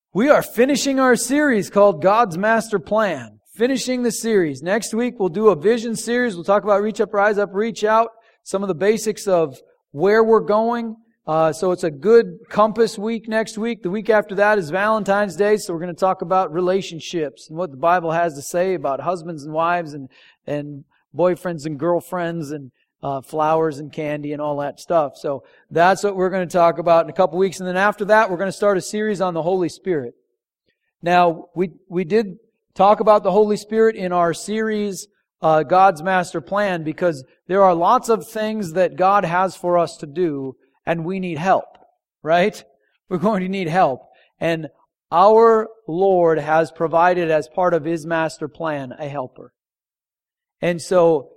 We are finishing our series called God's Master Plan. Finishing the series. Next week we'll do a vision series. We'll talk about reach up, rise up, reach out. Some of the basics of where we're going. So it's a good compass week next week. The week after that is Valentine's Day. So we're going to talk about relationships and what the Bible has to say about husbands and wives and boyfriends and girlfriends and flowers and candy and all that stuff. So that's what we're going to talk about in a couple weeks. And then after that, we're going to start a series on the Holy Spirit. Now, we did talk about the Holy Spirit in our series, God's Master Plan, because there are lots of things that God has for us to do, and we need help, right? We're going to need help. And our Lord has provided as part of His master plan a helper. And so,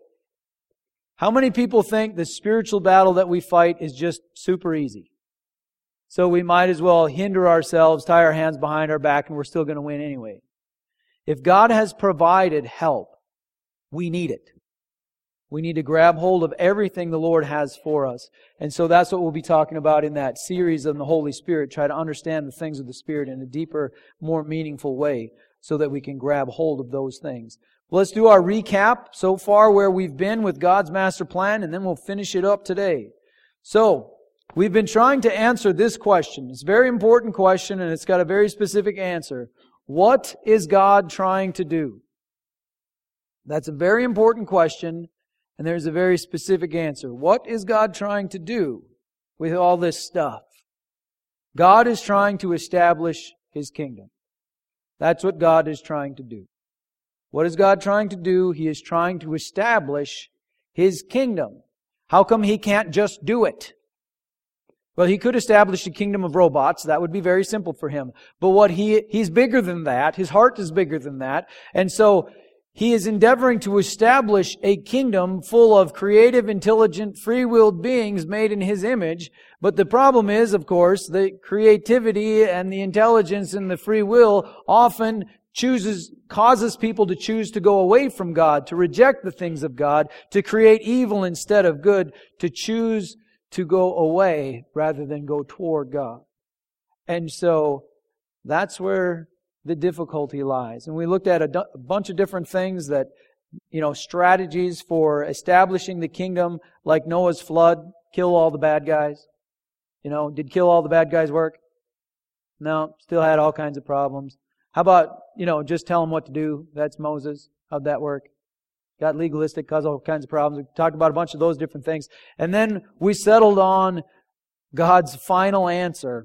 how many people think the spiritual battle that we fight is just super easy? So we might as well hinder ourselves, tie our hands behind our back, and we're still going to win anyway. If God has provided help, we need it. We need to grab hold of everything the Lord has for us. And so that's what we'll be talking about in that series on the Holy Spirit. Try to understand the things of the Spirit in a deeper, more meaningful way so that we can grab hold of those things. Let's do our recap so far where we've been with God's master plan, and then we'll finish it up today. So, we've been trying to answer this question. It's a very important question, and it's got a very specific answer. What is God trying to do? That's a very important question, and there's a very specific answer. What is God trying to do with all this stuff? God is trying to establish His kingdom. That's what God is trying to do. What is God trying to do? He is trying to establish His kingdom. How come He can't just do it? Well, He could establish a kingdom of robots. That would be very simple for Him. But He's bigger than that. His heart is bigger than that. And so He is endeavoring to establish a kingdom full of creative, intelligent, free-willed beings made in His image. But the problem is, of course, the creativity and the intelligence and the free will often causes people to choose to go away from God, to reject the things of God, to create evil instead of good, to choose to go away rather than go toward God. And so that's where the difficulty lies. And we looked at a bunch of different things that, strategies for establishing the kingdom, like Noah's flood, kill all the bad guys. Did kill all the bad guys work? No, still had all kinds of problems. How about, just tell them what to do? That's Moses. How'd that work? Got legalistic, caused all kinds of problems. We talked about a bunch of those different things. And then we settled on God's final answer,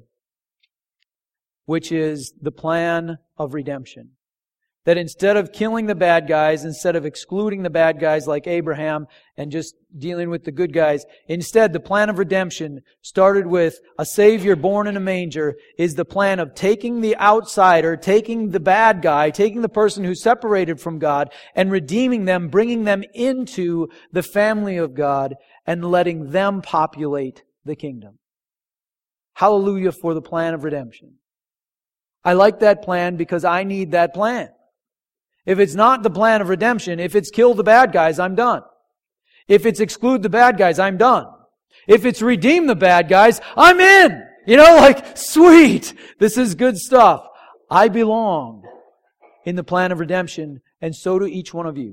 which is the plan of redemption. That instead of killing the bad guys, instead of excluding the bad guys like Abraham and just dealing with the good guys, instead the plan of redemption started with a Savior born in a manger, is the plan of taking the outsider, taking the bad guy, taking the person who's separated from God and redeeming them, bringing them into the family of God and letting them populate the kingdom. Hallelujah for the plan of redemption. I like that plan because I need that plan. If it's not the plan of redemption, if it's kill the bad guys, I'm done. If it's exclude the bad guys, I'm done. If it's redeem the bad guys, I'm in. Sweet. This is good stuff. I belong in the plan of redemption, and so do each one of you.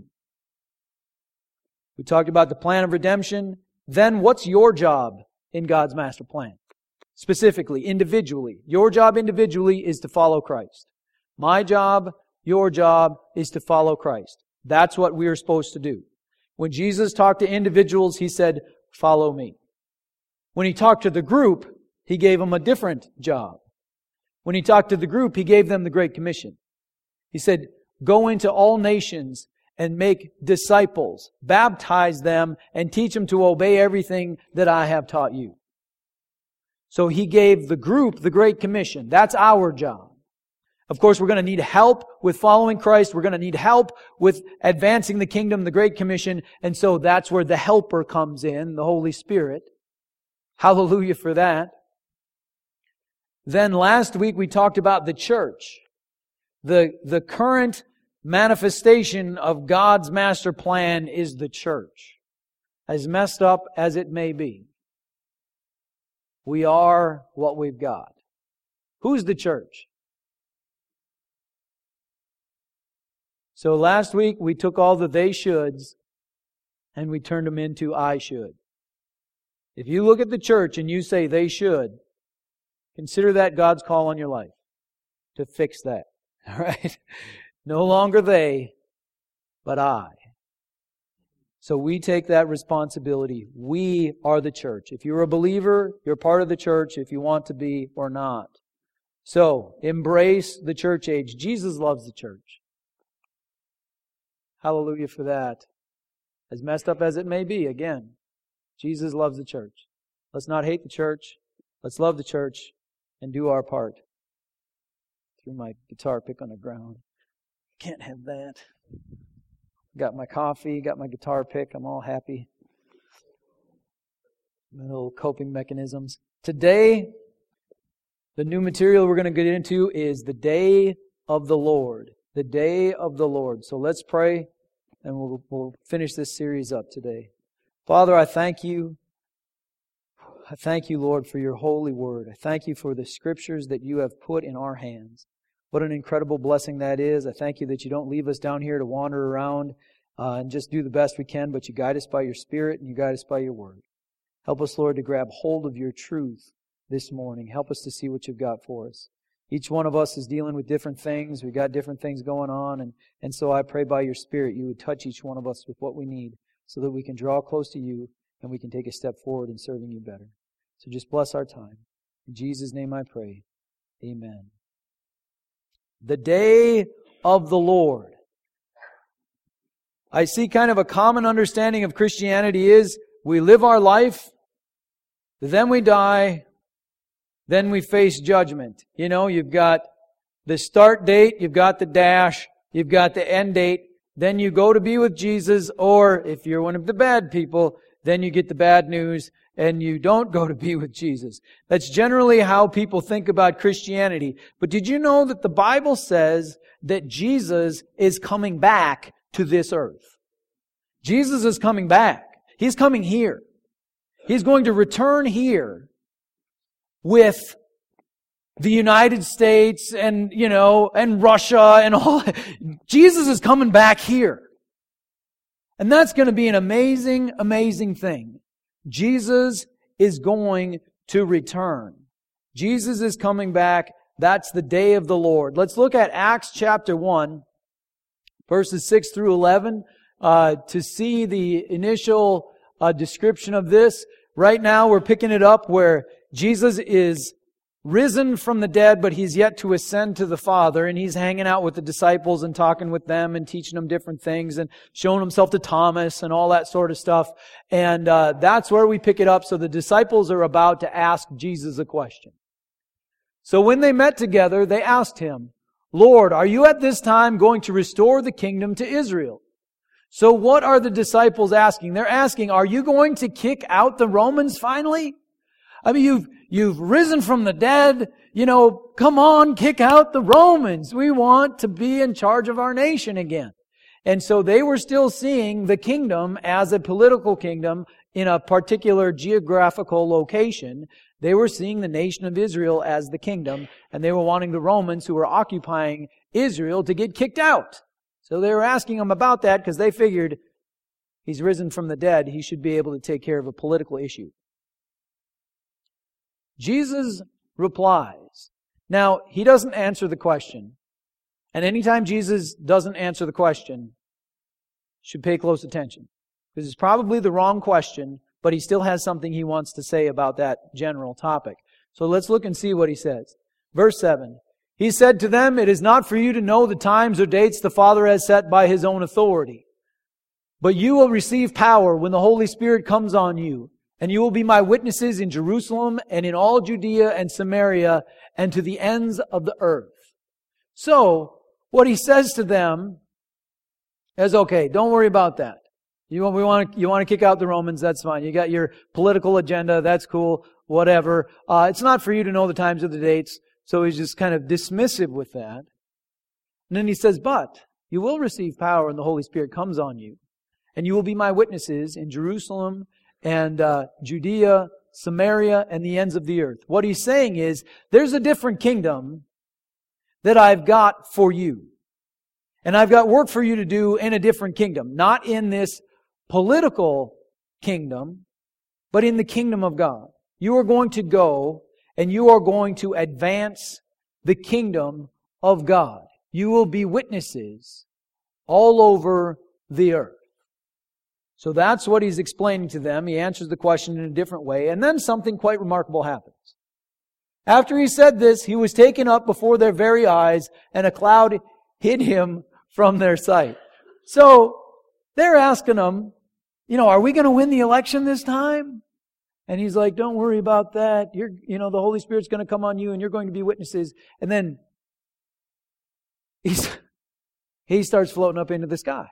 We talked about the plan of redemption. Then what's your job in God's master plan? Specifically, individually. Your job individually is to follow Christ. My job, your job is to follow Christ. That's what we are supposed to do. When Jesus talked to individuals, He said, follow me. When He talked to the group, He gave them a different job. When He talked to the group, He gave them the Great Commission. He said, go into all nations and make disciples, baptize them, and teach them to obey everything that I have taught you. So He gave the group the Great Commission. That's our job. Of course, we're going to need help with following Christ. We're going to need help with advancing the kingdom, the Great Commission. And so that's where the helper comes in, the Holy Spirit. Hallelujah for that. Then last week we talked about the church. The current manifestation of God's master plan is the church. As messed up as it may be, we are what we've got. Who's the church? So last week we took all the they shoulds and we turned them into I should. If you look at the church and you say they should, consider that God's call on your life to fix that. All right? No longer they, but I. So we take that responsibility. We are the church. If you're a believer, you're part of the church if you want to be or not. So, embrace the church age. Jesus loves the church. Hallelujah for that. As messed up as it may be, again, Jesus loves the church. Let's not hate the church. Let's love the church and do our part. Threw my guitar pick on the ground. Can't have that. Got my coffee, got my guitar pick. I'm all happy. My little coping mechanisms. Today, the new material we're going to get into is the day of the Lord. The day of the Lord. So let's pray and we'll finish this series up today. Father, I thank you. I thank you, Lord, for your holy word. I thank you for the scriptures that you have put in our hands. What an incredible blessing that is. I thank you that you don't leave us down here to wander around and just do the best we can, but you guide us by your Spirit and you guide us by your word. Help us, Lord, to grab hold of your truth this morning. Help us to see what you've got for us. Each one of us is dealing with different things. We've got different things going on. And so I pray by your Spirit you would touch each one of us with what we need so that we can draw close to you and we can take a step forward in serving you better. So just bless our time. In Jesus' name I pray. Amen. The day of the Lord. I see kind of a common understanding of Christianity is we live our life, then we die, then we face judgment. You know, you've got the start date, you've got the dash, you've got the end date, then you go to be with Jesus, or if you're one of the bad people, then you get the bad news and you don't go to be with Jesus. That's generally how people think about Christianity. But did you know that the Bible says that Jesus is coming back to this earth? Jesus is coming back. He's coming here. He's going to return here with the United States and, and Russia and all. Jesus is coming back here. And that's going to be an amazing, amazing thing. Jesus is going to return. Jesus is coming back. That's the day of the Lord. Let's look at Acts chapter 1, verses 6 through 11, to see the initial description of this. Right now we're picking it up where Jesus is risen from the dead, but He's yet to ascend to the Father, and He's hanging out with the disciples and talking with them and teaching them different things and showing Himself to Thomas and all that sort of stuff. And that's where we pick it up. So the disciples are about to ask Jesus a question. So when they met together, they asked Him, "Lord, are you at this time going to restore the kingdom to Israel?" So what are the disciples asking? They're asking, are you going to kick out the Romans finally? I mean, you've risen from the dead. Come on, kick out the Romans. We want to be in charge of our nation again. And so they were still seeing the kingdom as a political kingdom in a particular geographical location. They were seeing the nation of Israel as the kingdom, and they were wanting the Romans who were occupying Israel to get kicked out. So they were asking Him about that because they figured He's risen from the dead. He should be able to take care of a political issue. Jesus replies. Now, He doesn't answer the question. And anytime Jesus doesn't answer the question, you should pay close attention. Because it's probably the wrong question, but He still has something He wants to say about that general topic. So let's look and see what He says. Verse 7. He said to them, "It is not for you to know the times or dates the Father has set by His own authority. But you will receive power when the Holy Spirit comes on you. And you will be my witnesses in Jerusalem and in all Judea and Samaria and to the ends of the earth." So, what He says to them is, okay, don't worry about that. You want to kick out the Romans, that's fine. You got your political agenda, that's cool, whatever. It's not for you to know the times or the dates. So He's just kind of dismissive with that. And then He says, "But you will receive power when the Holy Spirit comes on you. And you will be my witnesses in Jerusalem and Judea, Samaria, and the ends of the earth." What He's saying is, there's a different kingdom that I've got for you. And I've got work for you to do in a different kingdom. Not in this political kingdom, but in the kingdom of God. You are going to go and you are going to advance the kingdom of God. You will be witnesses all over the earth. So that's what He's explaining to them. He answers the question in a different way. And then something quite remarkable happens. After He said this, He was taken up before their very eyes, and a cloud hid Him from their sight. So they're asking Him, are we going to win the election this time? And He's like, don't worry about that. The Holy Spirit's going to come on you and you're going to be witnesses. And then he starts floating up into the sky.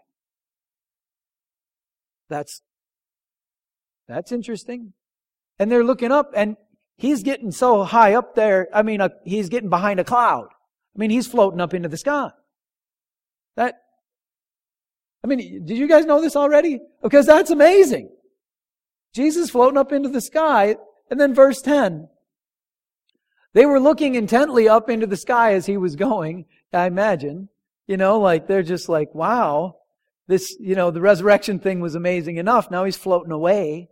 That's interesting. And they're looking up and He's getting so high up there. He's getting behind a cloud. He's floating up into the sky. Did you guys know this already? Because that's amazing. Jesus floating up into the sky. And then verse 10. They were looking intently up into the sky as He was going, I imagine. They're just like, wow. This, the resurrection thing was amazing enough. Now He's floating away.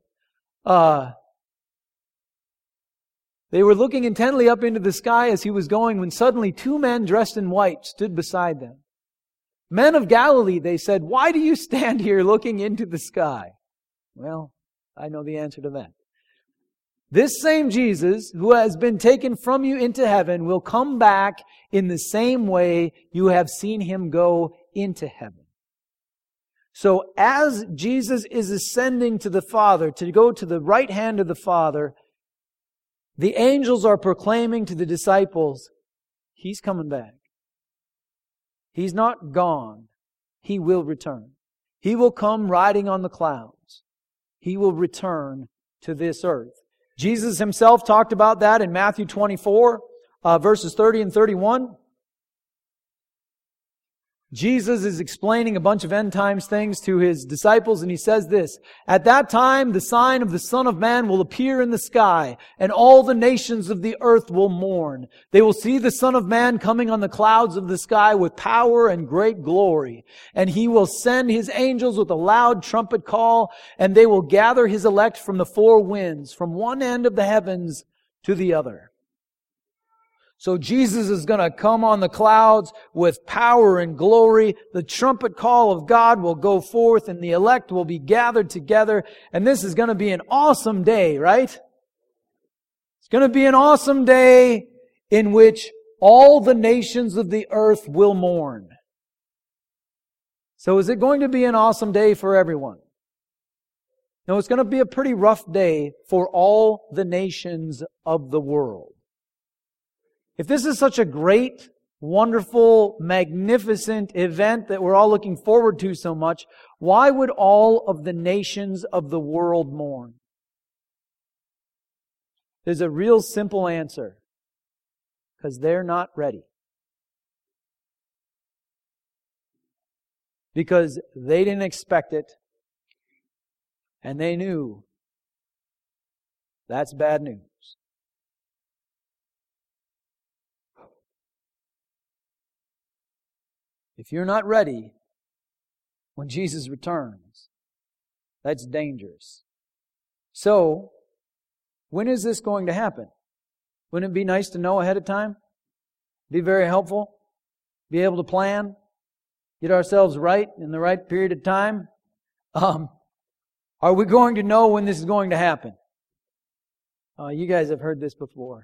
They were looking intently up into the sky as He was going when suddenly 2 men dressed in white stood beside them. Men of Galilee, they said, why do you stand here looking into the sky? Well, I know the answer to that. This same Jesus, who has been taken from you into heaven, will come back in the same way you have seen Him go into heaven. So as Jesus is ascending to the Father, to go to the right hand of the Father, the angels are proclaiming to the disciples, He's coming back. He's not gone. He will return. He will come riding on the clouds. He will return to this earth. Jesus Himself talked about that in Matthew 24, verses 30 and 31. Jesus is explaining a bunch of end times things to His disciples, and He says this, at that time the sign of the Son of Man will appear in the sky, and all the nations of the earth will mourn. They will see the Son of Man coming on the clouds of the sky with power and great glory. And He will send His angels with a loud trumpet call, and they will gather His elect from the 4 winds, from one end of the heavens to the other. So Jesus is going to come on the clouds with power and glory. The trumpet call of God will go forth and the elect will be gathered together. And this is going to be an awesome day, right? It's going to be an awesome day in which all the nations of the earth will mourn. So is it going to be an awesome day for everyone? No, it's going to be a pretty rough day for all the nations of the world. If this is such a great, wonderful, magnificent event that we're all looking forward to so much, why would all of the nations of the world mourn? There's a real simple answer. Because they're not ready. Because they didn't expect it. And they knew that's bad news. If you're not ready when Jesus returns, that's dangerous. So, when is this going to happen? Wouldn't it be nice to know ahead of time? Be very helpful. Be able to plan. Get ourselves right in the right period of time. Are we going to know when this is going to happen? You guys have heard this before.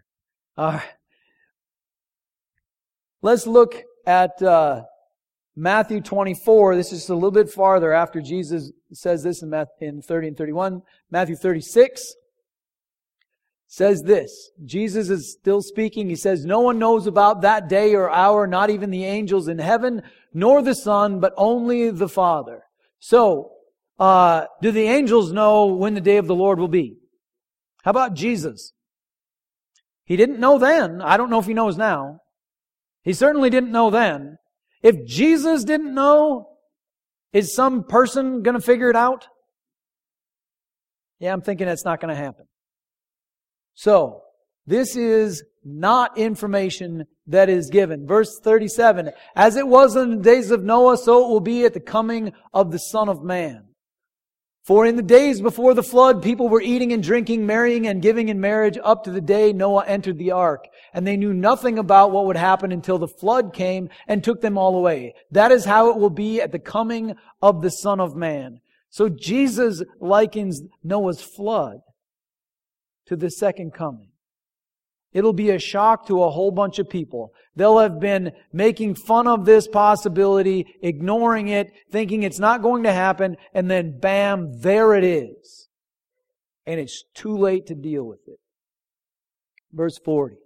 Let's look at Matthew 24, this is just a little bit farther after Jesus says this in 30 and 31. Matthew 36 says this. Jesus is still speaking. He says, no one knows about that day or hour, not even the angels in heaven, nor the Son, but only the Father. So, do the angels know when the day of the Lord will be? How about Jesus? He didn't know then. I don't know if He knows now. He certainly didn't know then. If Jesus didn't know, is some person going to figure it out? Yeah, I'm thinking that's not going to happen. So, This is not information that is given. Verse 37, as it was in the days of Noah, so it will be at the coming of the Son of Man. For in the days before the flood, people were eating and drinking, marrying and giving in marriage up to the day Noah entered the ark. And they knew nothing about what would happen until the flood came and took them all away. That is how it will be at the coming of the Son of Man. So Jesus likens Noah's flood to the second coming. It'll be a shock to a whole bunch of people. They'll have been making fun of this possibility, ignoring it, thinking it's not going to happen, and then bam, there it is. And it's too late to deal with it. Verse 40.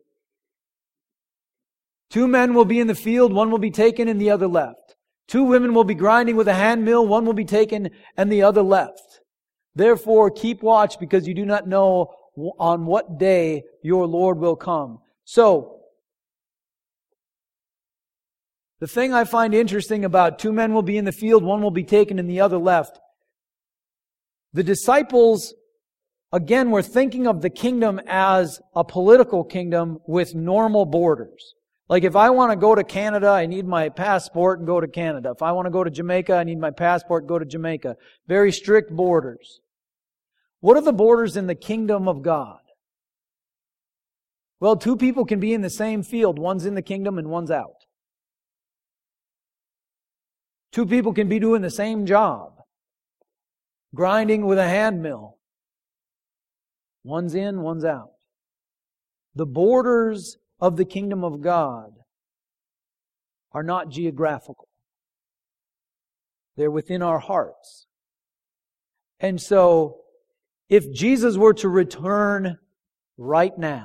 2 men will be in the field, one will be taken and the other left. 2 women will be grinding with a handmill, one will be taken and the other left. Therefore, keep watch, because you do not know on what day your Lord will come. So, the thing I find interesting about 2 men will be in the field, one will be taken and the other left. The disciples, again, were thinking of the kingdom as a political kingdom with normal borders. Like if I want to go to Canada, I need my passport and go to Canada. If I want to go to Jamaica, I need my passport and go to Jamaica. Very strict borders. What are the borders in the kingdom of God? Well, 2 people can be in the same field. One's in the kingdom and one's out. 2 people can be doing the same job. Grinding with a hand mill. One's in, one's out. The borders of the kingdom of God are not geographical. They're within our hearts. And so, if Jesus were to return right now,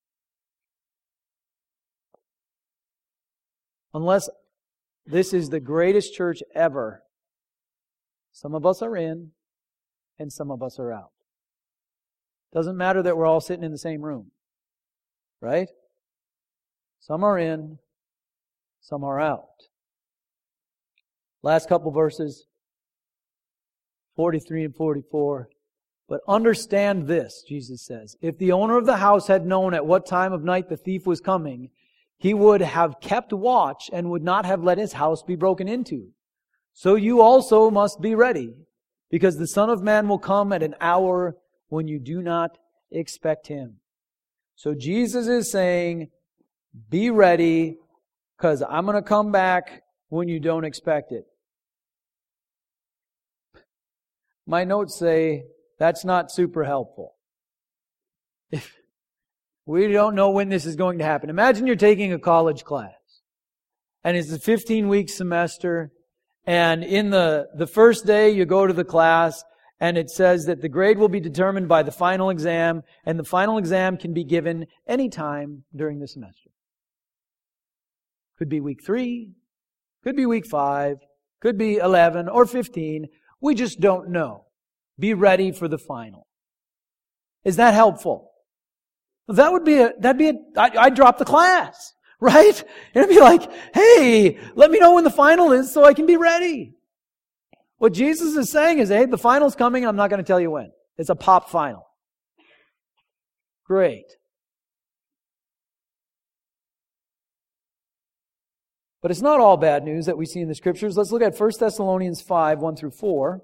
unless this is the greatest church ever, some of us are in and some of us are out. Doesn't matter that we're all sitting in the same room, right? Some are in, some are out. Last couple verses, 43 and 44. But understand this, Jesus says, if the owner of the house had known at what time of night the thief was coming, he would have kept watch and would not have let his house be broken into. So you also must be ready, because the Son of Man will come at an hour when you do not expect Him. So Jesus is saying, be ready, because I'm going to come back when you don't expect it. My notes say, that's not super helpful. If we don't know when this is going to happen. Imagine you're taking a college class, and it's a 15-week semester, and in the first day you go to the class, and it says that the grade will be determined by the final exam, and the final exam can be given any time during the semester. Could be week 3, could be week 5, could be 11 or 15. We just don't know. Be ready for the final. Is that helpful? I'd drop the class, right? It'd be like, hey, let me know when the final is so I can be ready. What Jesus is saying is, hey, the final's coming, I'm not going to tell you when. It's a pop final. Great. But it's not all bad news that we see in the Scriptures. Let's look at 1 Thessalonians 5, 1 through 4.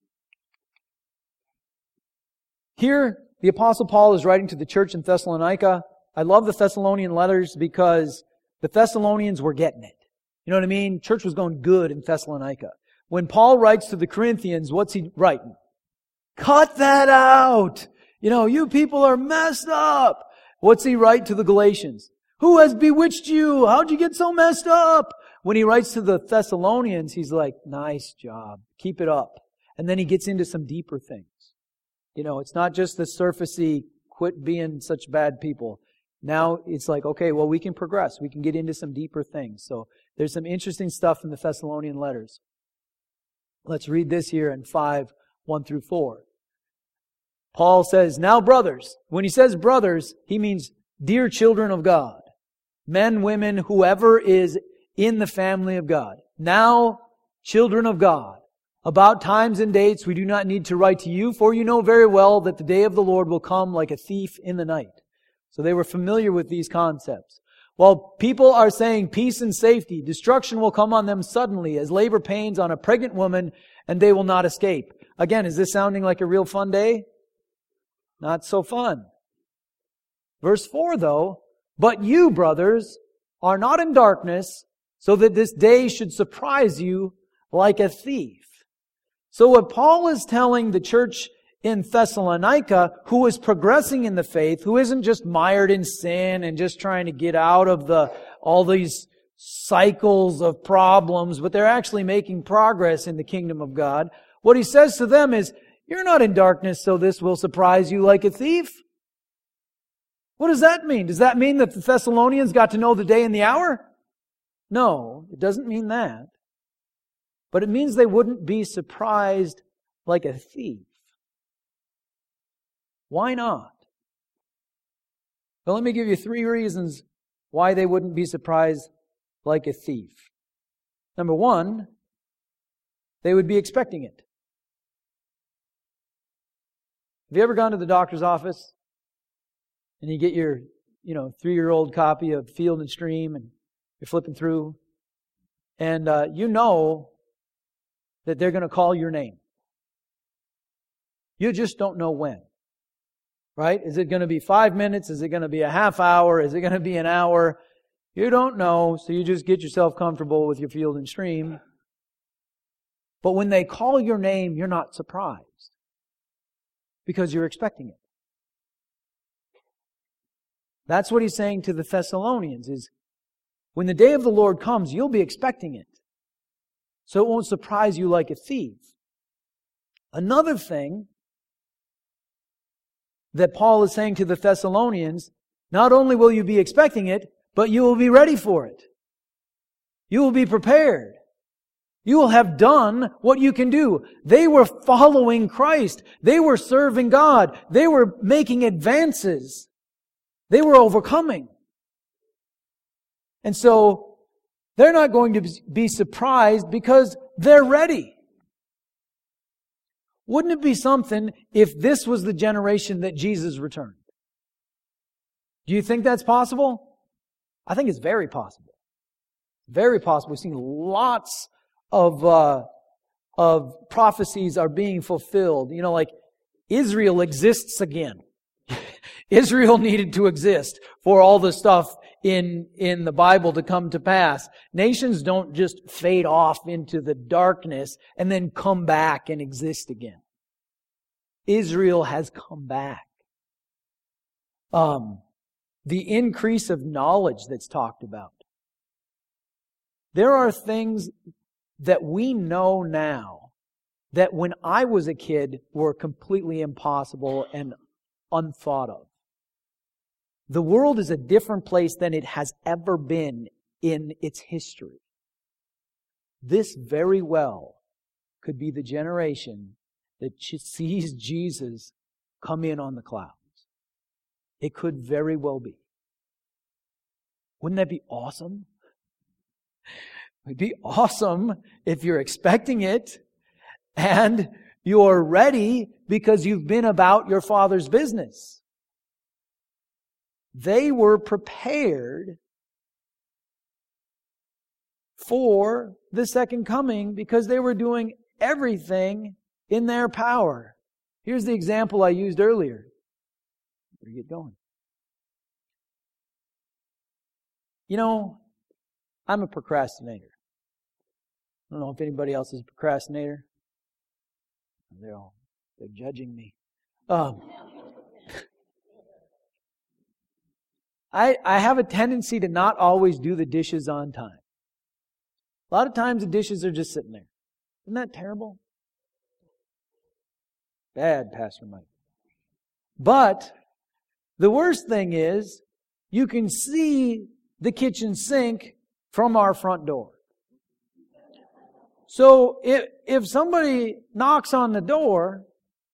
Here, the Apostle Paul is writing to the church in Thessalonica. I love the Thessalonian letters because the Thessalonians were getting it. You know what I mean? Church was going good in Thessalonica. When Paul writes to the Corinthians, what's he writing? Cut that out! You people are messed up! What's he write to the Galatians? Who has bewitched you? How'd you get so messed up? When he writes to the Thessalonians, he's like, nice job. Keep it up. And then he gets into some deeper things. It's not just the surfacey, quit being such bad people. Now it's like, okay, well, we can progress. We can get into some deeper things. So there's some interesting stuff in the Thessalonian letters. Let's read this here in 5, 1 through 4. Paul says, now brothers. When he says brothers, he means dear children of God. Men, women, whoever is in the family of God. Now, children of God. About times and dates we do not need to write to you, for you know very well that the day of the Lord will come like a thief in the night. So they were familiar with these concepts. While people are saying peace and safety, destruction will come on them suddenly as labor pains on a pregnant woman, and they will not escape. Again, is this sounding like a real fun day? Not so fun. Verse 4 though, but you, brothers, are not in darkness, so that this day should surprise you like a thief. So what Paul is telling the church in Thessalonica, who is progressing in the faith, who isn't just mired in sin and just trying to get out of all these cycles of problems, but they're actually making progress in the kingdom of God. What he says to them is, you're not in darkness, so this will surprise you like a thief. What does that mean? Does that mean that the Thessalonians got to know the day and the hour? No, it doesn't mean that. But it means they wouldn't be surprised like a thief. Why not? Well, let me give you 3 reasons why they wouldn't be surprised like a thief. Number 1, they would be expecting it. Have you ever gone to the doctor's office and you get your, 3-year-old copy of Field and Stream and you're flipping through and you know that they're going to call your name. You just don't know when. Right? Is it going to be 5 minutes? Is it going to be a half hour? Is it going to be an hour? You don't know, so you just get yourself comfortable with your Field and Stream. But when they call your name, you're not surprised because you're expecting it. That's what he's saying to the Thessalonians is, when the day of the Lord comes, you'll be expecting it. So it won't surprise you like a thief. Another thing that Paul is saying to the Thessalonians, not only will you be expecting it, but you will be ready for it. You will be prepared. You will have done what you can do. They were following Christ. They were serving God. They were making advances. They were overcoming. And so, they're not going to be surprised because they're ready. Wouldn't it be something if this was the generation that Jesus returned? Do you think that's possible? I think it's very possible. Very possible. We've seen lots of prophecies are being fulfilled. Like Israel exists again. Israel needed to exist for all the stuff in the Bible to come to pass. Nations don't just fade off into the darkness and then come back and exist again. Israel has come back. The increase of knowledge that's talked about. There are things that we know now that when I was a kid were completely impossible and unthought of. The world is a different place than it has ever been in its history. This very well could be the generation that sees Jesus come in on the clouds. It could very well be. Wouldn't that be awesome? It'd be awesome if you're expecting it and you're ready because you've been about your Father's business. They were prepared for the second coming because they were doing everything in their power. Here's the example I used earlier. Where do you get going? I'm a procrastinator. I don't know if anybody else is a procrastinator. They're judging me. I have a tendency to not always do the dishes on time. A lot of times the dishes are just sitting there. Isn't that terrible? Bad, Pastor Mike. But the worst thing is, you can see the kitchen sink from our front door. So if somebody knocks on the door,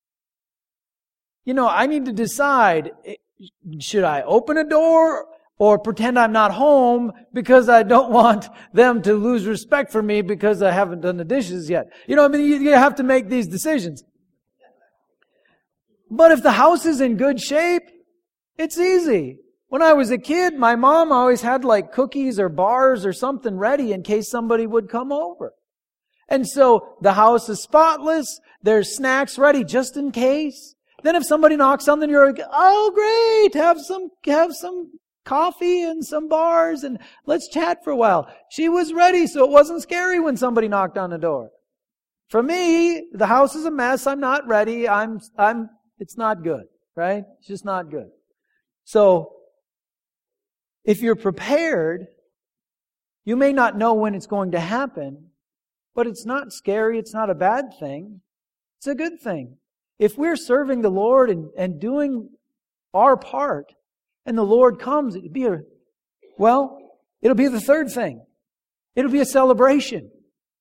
I need to decide, should I open a door or pretend I'm not home because I don't want them to lose respect for me because I haven't done the dishes yet. You have to make these decisions. But if the house is in good shape, it's easy. When I was a kid, my mom always had like cookies or bars or something ready in case somebody would come over. And so the house is spotless. There's snacks ready just in case. Then if somebody knocks on the door, you're like, oh great, have some coffee and some bars and let's chat for a while. She was ready, so it wasn't scary when somebody knocked on the door. For me, the house is a mess. I'm not ready. It's not good, right? It's just not good. So, if you're prepared, you may not know when it's going to happen, but it's not scary. It's not a bad thing. It's a good thing. If we're serving the Lord and doing our part, and the Lord comes, it'll be the third thing. It'll be a celebration.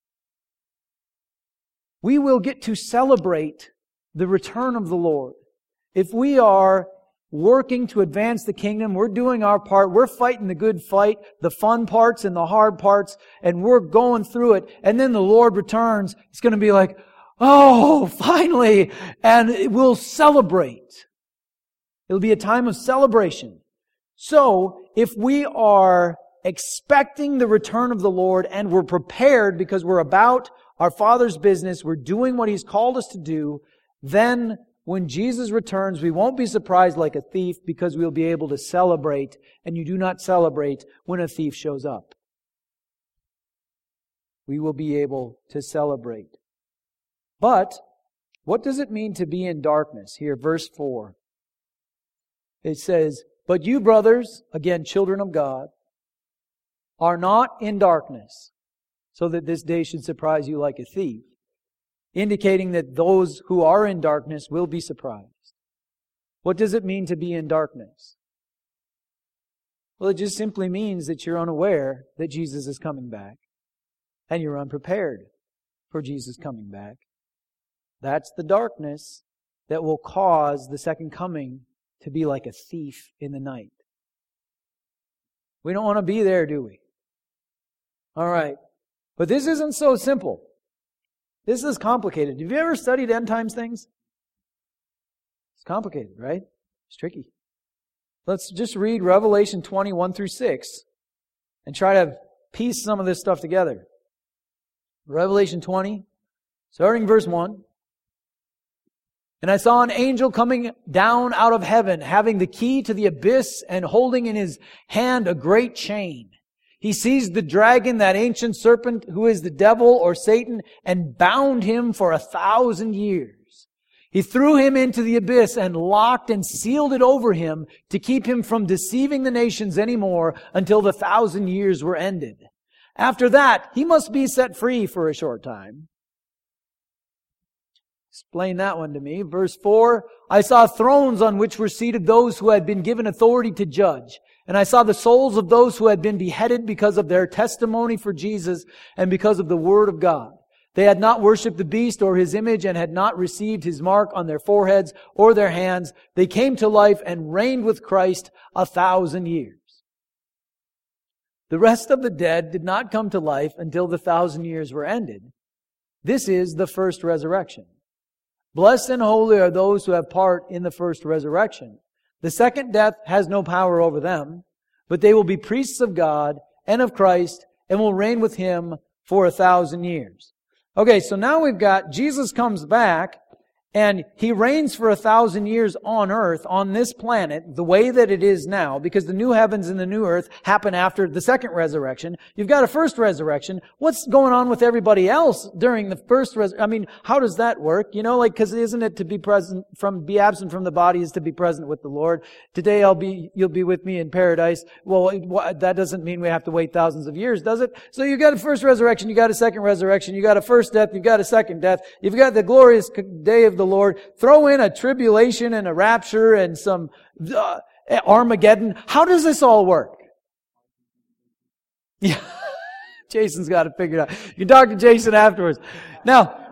We will get to celebrate the return of the Lord. If we are working to advance the kingdom, we're doing our part, we're fighting the good fight, the fun parts and the hard parts, and we're going through it, and then the Lord returns, it's going to be like, oh, finally, and we'll celebrate. It'll be a time of celebration. So, if we are expecting the return of the Lord and we're prepared because we're about our Father's business, we're doing what He's called us to do, then when Jesus returns, we won't be surprised like a thief because we'll be able to celebrate, and you do not celebrate when a thief shows up. We will be able to celebrate. But, what does it mean to be in darkness? Here, verse 4. It says, but you, brothers, again, children of God, are not in darkness, so that this day should surprise you like a thief, indicating that those who are in darkness will be surprised. What does it mean to be in darkness? Well, it just simply means that you're unaware that Jesus is coming back, and you're unprepared for Jesus coming back. That's the darkness that will cause the second coming to be like a thief in the night. We don't want to be there, do we? All right. But this isn't so simple. This is complicated. Have you ever studied end times things? It's complicated, right? It's tricky. Let's just read Revelation 21 through 6 and try to piece some of this stuff together. Revelation 20, starting verse 1. And I saw an angel coming down out of heaven, having the key to the abyss and holding in his hand a great chain. He seized the dragon, that ancient serpent who is the devil or Satan, and bound him for 1,000 years. He threw him into the abyss and locked and sealed it over him to keep him from deceiving the nations anymore until the 1,000 years were ended. After that, he must be set free for a short time. Explain that one to me. Verse 4, I saw thrones on which were seated those who had been given authority to judge. And I saw the souls of those who had been beheaded because of their testimony for Jesus and because of the Word of God. They had not worshipped the beast or his image and had not received his mark on their foreheads or their hands. They came to life and reigned with Christ 1,000 years. The rest of the dead did not come to life until the 1,000 years were ended. This is the first resurrection. Blessed and holy are those who have part in the first resurrection. The second death has no power over them, but they will be priests of God and of Christ and will reign with Him for 1,000 years. Okay, so now we've got Jesus comes back and He reigns for 1,000 years on earth, on this planet, the way that it is now, because the new heavens and the new earth happen after the second resurrection. You've got a first resurrection. What's going on with everybody else during the first resurrection? How does that work? Because isn't it to be be absent from the body is to be present with the Lord? Today you'll be with me in paradise. Well, that doesn't mean we have to wait thousands of years, does it? So you've got a first resurrection, you've got a second resurrection, you've got a first death, you've got a second death, you've got the glorious day of the Lord. Throw in a tribulation and a rapture and some Armageddon. How does this all work? Yeah, Jason's got to figure it out. You can talk to Jason afterwards. Now,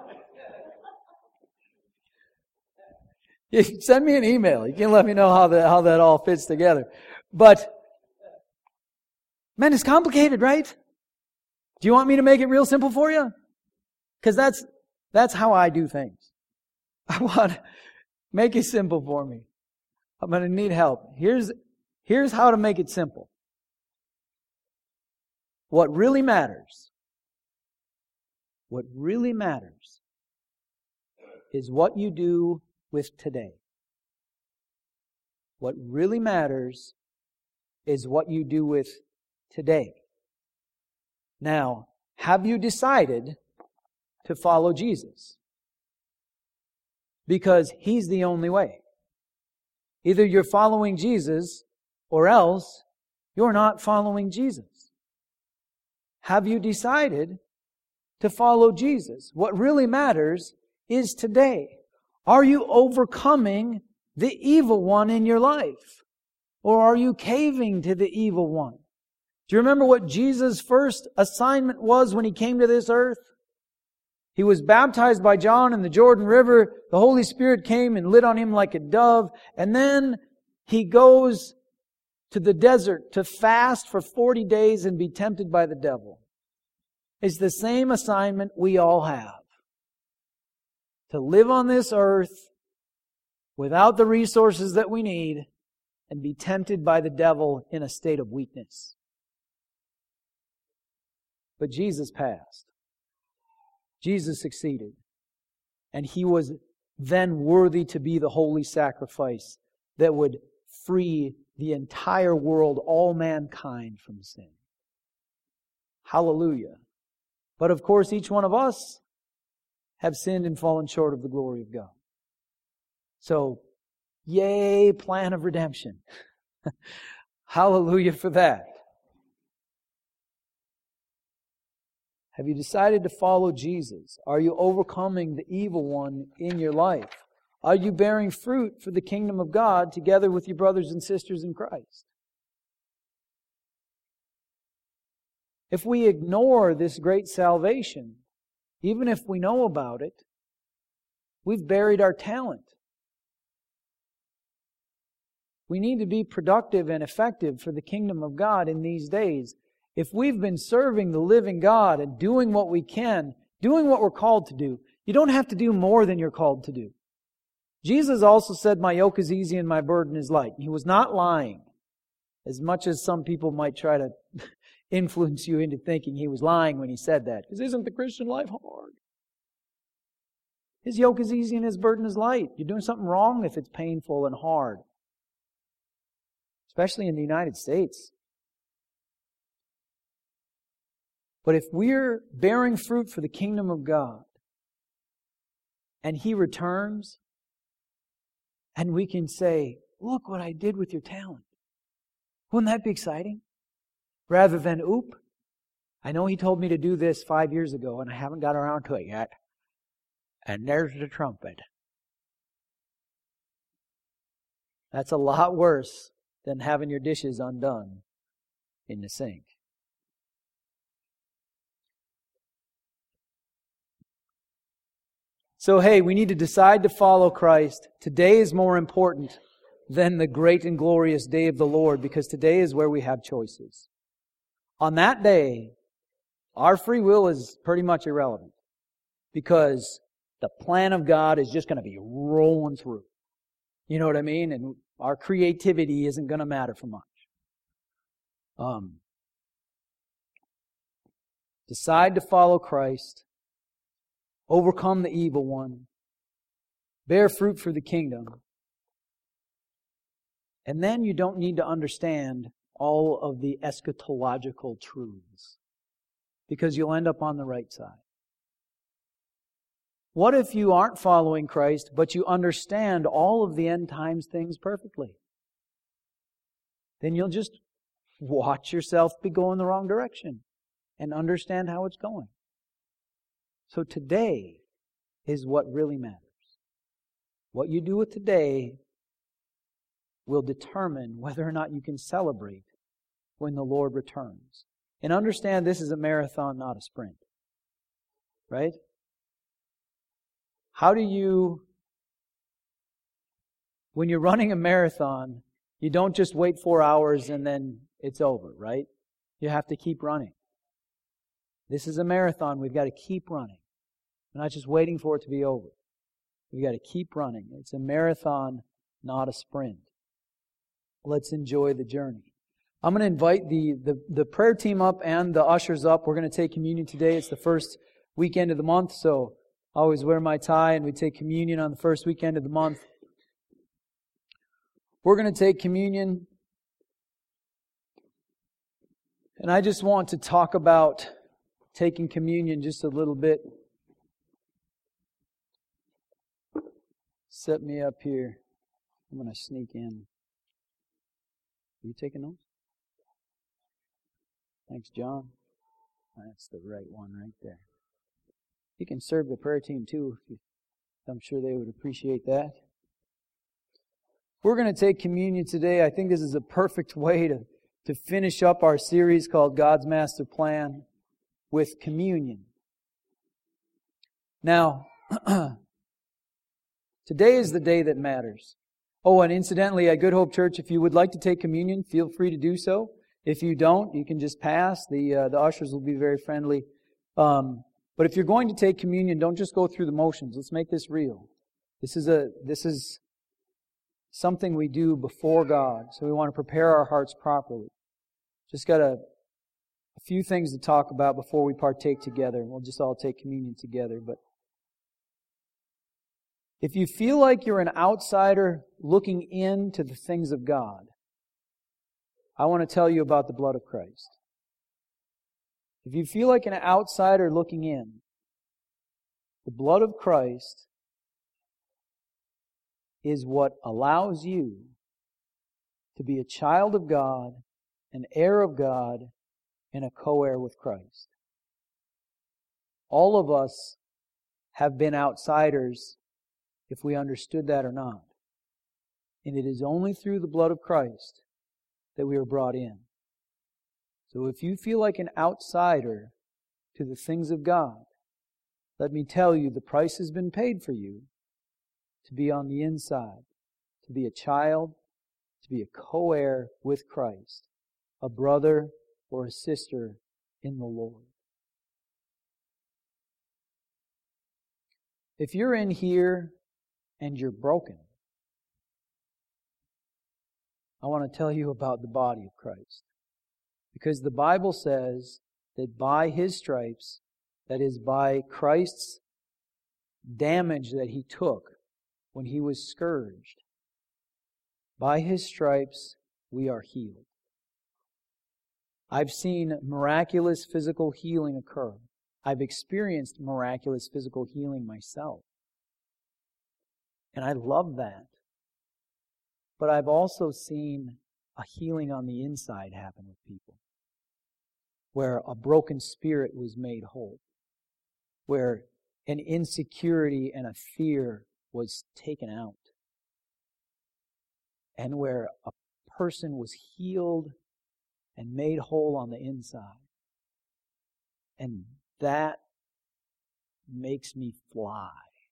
you can send me an email. You can let me know how that all fits together. But, man, it's complicated, right? Do you want me to make it real simple for you? Because that's how I do things. I want to make it simple for me. I'm going to need help. Here's Here's how to make it simple. What really matters is what you do with today. What really matters is what you do with today. Now, have you decided to follow Jesus? Because He's the only way. Either you're following Jesus or else you're not following Jesus. Have you decided to follow Jesus? What really matters is today. Are you overcoming the evil one in your life? Or are you caving to the evil one? Do you remember what Jesus' first assignment was when He came to this earth? He was baptized by John in the Jordan River. The Holy Spirit came and lit on Him like a dove. And then He goes to the desert to fast for 40 days and be tempted by the devil. It's the same assignment we all have. To live on this earth without the resources that we need and be tempted by the devil in a state of weakness. But Jesus passed. Jesus succeeded. And He was then worthy to be the holy sacrifice that would free the entire world, all mankind, from sin. Hallelujah. But of course, each one of us have sinned and fallen short of the glory of God. So, yay, plan of redemption. Hallelujah for that. Have you decided to follow Jesus? Are you overcoming the evil one in your life? Are you bearing fruit for the kingdom of God together with your brothers and sisters in Christ? If we ignore this great salvation, even if we know about it, we've buried our talent. We need to be productive and effective for the kingdom of God in these days. If we've been serving the living God and doing what we can, doing what we're called to do, you don't have to do more than you're called to do. Jesus also said, "My yoke is easy and my burden is light." He was not lying, as much as some people might try to influence you into thinking He was lying when He said that. Because isn't the Christian life hard? His yoke is easy and His burden is light. You're doing something wrong if it's painful and hard. Especially in the United States. But if we're bearing fruit for the kingdom of God, and He returns, and we can say, "Look what I did with your talent." Wouldn't that be exciting? Rather than, "Oop, I know He told me to do this 5 years ago, and I haven't got around to it yet. And there's the trumpet." That's a lot worse than having your dishes undone in the sink. So hey, we need to decide to follow Christ. Today is more important than the great and glorious day of the Lord, because today is where we have choices. On that day, our free will is pretty much irrelevant, because the plan of God is just going to be rolling through. You know what I mean? And our creativity isn't going to matter for much. Decide to follow Christ. Overcome the evil one. Bear fruit for the kingdom. And then you don't need to understand all of the eschatological truths, because you'll end up on the right side. What if you aren't following Christ, but you understand all of the end times things perfectly? Then you'll just watch yourself be going the wrong direction and understand how it's going. So today is what really matters. What you do with today will determine whether or not you can celebrate when the Lord returns. And understand this is a marathon, not a sprint. Right? How do you, when you're running a marathon, you don't just wait 4 hours and then it's over, right? You have to keep running. This is a marathon. We've got to keep running. We're not just waiting for it to be over. We've got to keep running. It's a marathon, not a sprint. let's enjoy the journey. I'm going to invite the prayer team up and the ushers up. We're going to take communion today. It's the first weekend of the month, so I always wear my tie, and we take communion on the first weekend of the month. We're going to take communion, and I just want to talk about taking communion just a little bit. Set me up here. I'm going to sneak in. Are you taking notes? Thanks, John. That's the right one right there. You can serve the prayer team too. I'm sure they would appreciate that. We're going to take communion today. I think this is a perfect way to finish up our series called God's Master Plan with communion. Now, today is the day that matters. Oh, and incidentally, at Good Hope Church, if you would like to take communion, feel free to do so. If you don't, you can just pass. The ushers will be very friendly. But if you're going to take communion, don't just go through the motions. Let's make this real. This is something we do before God, so we want to prepare our hearts properly. Just got a few things to talk about before we partake together. We'll just all take communion together. But if you feel like you're an outsider looking into the things of God, I want to tell you about the blood of Christ. If you feel like an outsider looking in, the blood of Christ is what allows you to be a child of God, an heir of God, and a co-heir with Christ. All of us have been outsiders if we understood that or not. And it is only through the blood of Christ that we are brought in. So if you feel like an outsider to the things of God, let me tell you, the price has been paid for you to be on the inside, to be a child, to be a co-heir with Christ, a brother or a sister in the Lord. If you're in here and you're broken, I want to tell you about the body of Christ. Because the Bible says that by His stripes, that is by Christ's damage that He took when He was scourged, by His stripes we are healed. I've seen miraculous physical healing occur. I've experienced miraculous physical healing myself. And I love that. But I've also seen a healing on the inside happen with people, where a broken spirit was made whole, where an insecurity and a fear was taken out, and where a person was healed and made whole on the inside. And that makes me fly.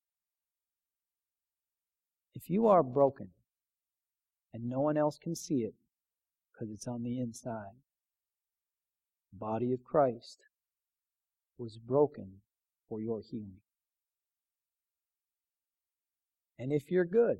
If you are broken, and no one else can see it because it's on the inside, the body of Christ was broken for your healing. And if you're good,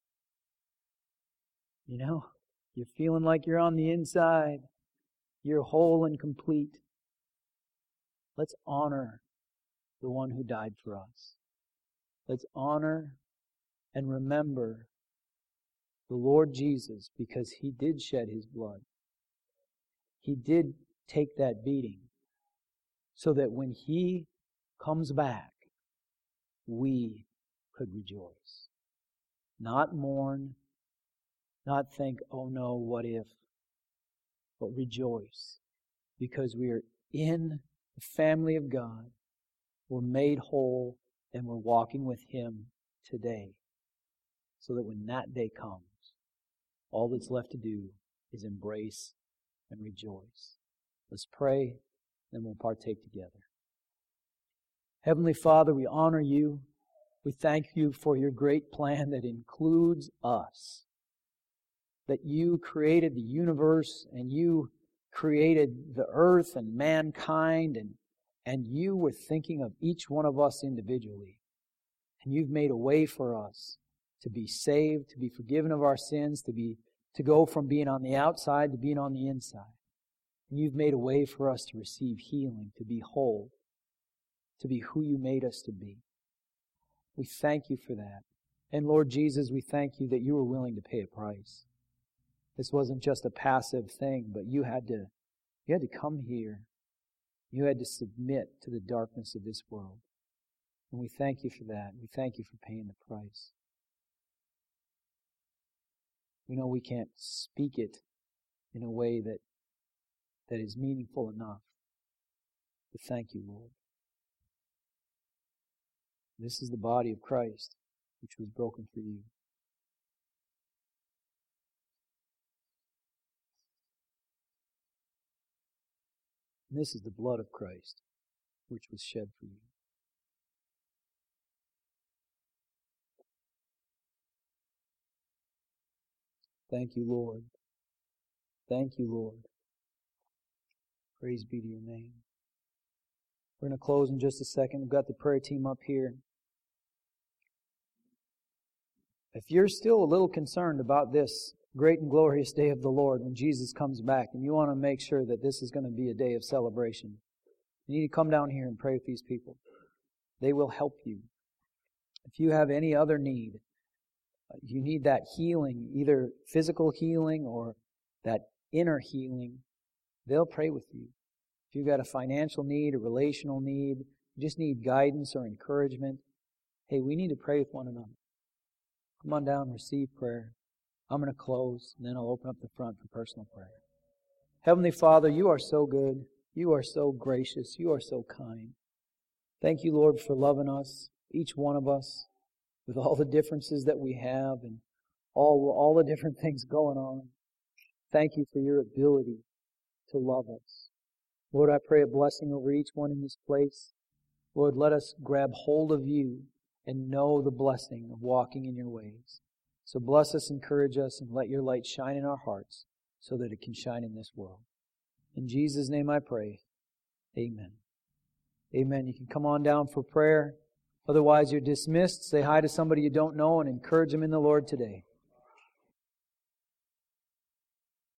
you're feeling like you're on the inside, you're whole and complete, let's honor the one who died for us. Let's honor and remember the Lord Jesus, because He did shed His blood. He did take that beating so that when He comes back, we could rejoice. Not mourn, not think, oh no, what if, but rejoice because we are in the family of God. We're made whole and we're walking with Him today so that when that day comes, all that's left to do is embrace and rejoice. Let's pray, then we'll partake together. Heavenly Father, we honor You. We thank You for Your great plan that includes us. That You created the universe and You created the earth and mankind and You were thinking of each one of us individually. And You've made a way for us to be saved, to be forgiven of our sins, to be to go from being on the outside to being on the inside. And You've made a way for us to receive healing, to be whole, to be who You made us to be. We thank You for that. And Lord Jesus, we thank You that You were willing to pay a price. This wasn't just a passive thing, but You had to come here. You had to submit to the darkness of this world. And we thank You for that. We thank You for paying the price. We know we can't speak it in a way that is meaningful enough. But thank You, Lord. This is the body of Christ, which was broken for You. And this is the blood of Christ, which was shed for You. Thank You, Lord. Thank You, Lord. Praise be to Your name. We're going to close in just a second. We've got the prayer team up here. If you're still a little concerned about this great and glorious day of the Lord when Jesus comes back, and you want to make sure that this is going to be a day of celebration, you need to come down here and pray with these people. They will help you. If you have any other need, you need that healing, either physical healing or that inner healing, they'll pray with you. If you've got a financial need, a relational need, you just need guidance or encouragement, hey, we need to pray with one another. Come on down and receive prayer. I'm going to close, and then I'll open up the front for personal prayer. Heavenly Father, You are so good. You are so gracious. You are so kind. Thank You, Lord, for loving us, each one of us, with all the differences that we have and all the different things going on. Thank You for Your ability to love us. Lord, I pray a blessing over each one in this place. Lord, let us grab hold of You and know the blessing of walking in Your ways. So bless us, encourage us, and let Your light shine in our hearts so that it can shine in this world. In Jesus' name I pray. Amen. Amen. You can come on down for prayer. Otherwise, you're dismissed. Say hi to somebody you don't know and encourage them in the Lord today.